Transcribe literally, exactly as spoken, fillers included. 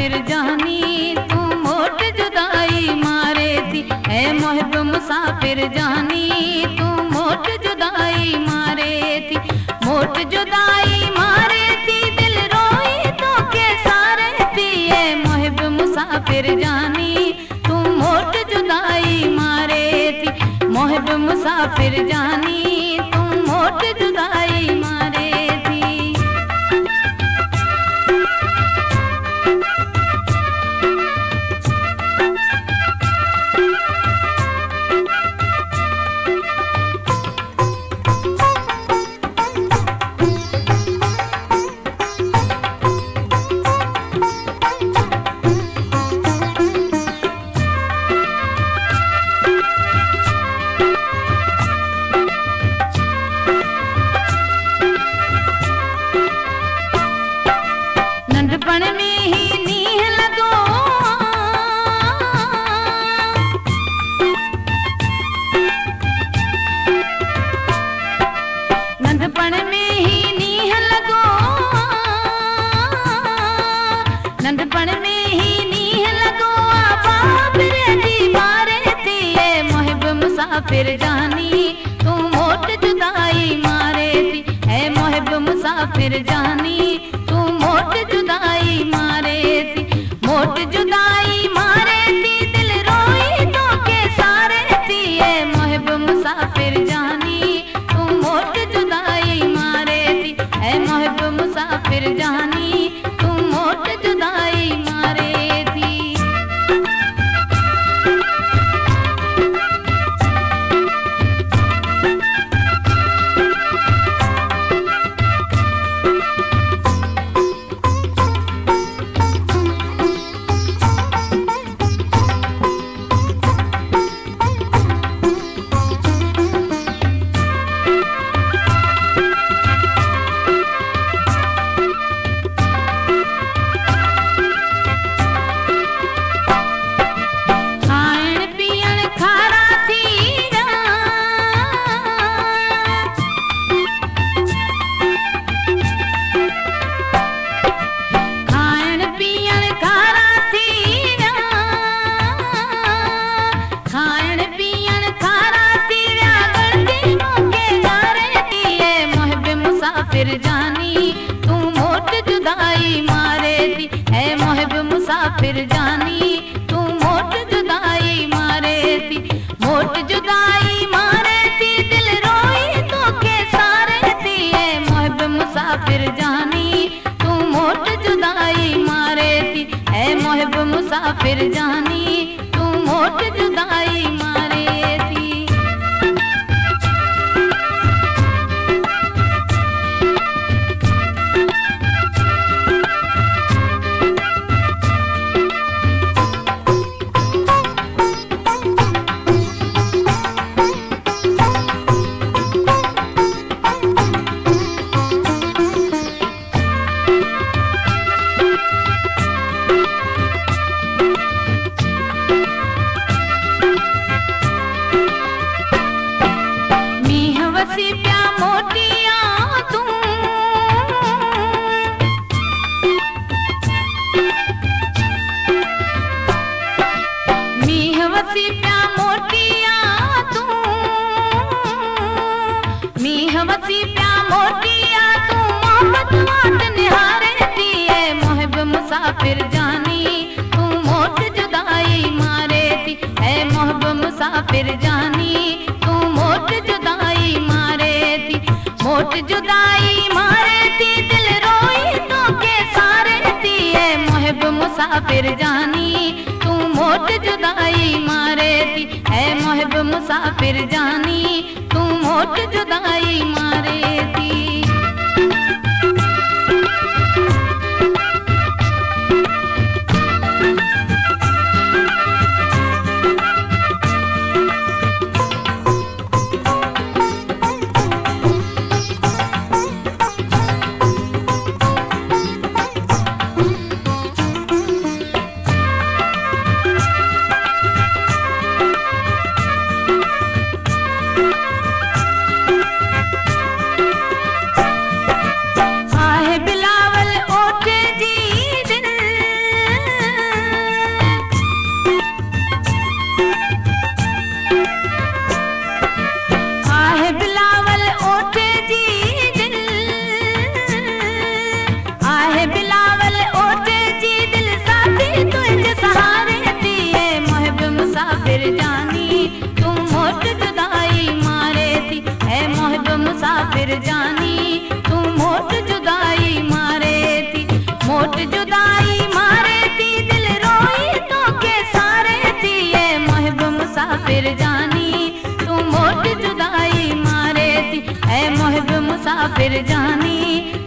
मुसाफिर जानी तू मोट जुदाई मारे थी। है मोहब मुसाफिर जानी तू मोट जुदाई मारे थी। मोट जुदाई मारे थी दिल रोई तो के सारे थी। है मोहब मुसाफिर जानी तू मोट जुदाई मारे थी। मोहब मुसाफिर जानी तू मोट जुदाई मारे थी। नंढपण में ही नीह लगो नंढपण में ही नीह लगो नंढपण में ही नीह लगो बाबरे दी मारे थी। है मोहब मुसाफिर जानी तू मोट जुदाई मारे थी। है मोहब मुसाफिर जानी तू मोट जुदाई मारे थी। मोट जुदाई मारे थी दिल रोई तो के सारे थी। है मोहब मुसाफिर जानी तू मोट जुदाई मारे थी। है मोहब मुसाफिर जानी तू मोट जुदाई मारे थी। मुसाफिर जानी तू मोट जुदाई मारे थी। है मोहब मुसाफिर जानी तू मोट जुदाई मारे थी। मोट जुदाई मारे थी दिल रोई तो के सारे थी। है मोहब मुसाफिर जानी तू मोट जुदाई मारे थी। है मोहब मुसाफिर जानी तू मोट जुदाई मारे थी। वसी प्या मोटिया तू मीह वसी प्या मोटिया तू मीह वसी प्या मोटिया तू मोहब्बत वाट निहारे थी। है मोहब मुसाफिर जानी तू मोट जुदाई मारे थी। है मोहब मुसाफिर जानी तू मोट जुदाई मारे थी। मोट जुदाई मारे थी दिल रोई तो के सारे थी। है मोहब मुसाफिर जानी तू मोट जुदाई मारे थी। है मोहब मुसाफिर जानी तू मोट जुदाई मारे थी। मुसाफिर जानी तू मोट जुदाई मारे थी, मोट जुदाई मारे थी दिल रोई तो के सारे थी। ये मुहिब मुसाफिर जानी तू मोट जुदाई मारे थी, ऐ मुहिब मुसाफिर जानी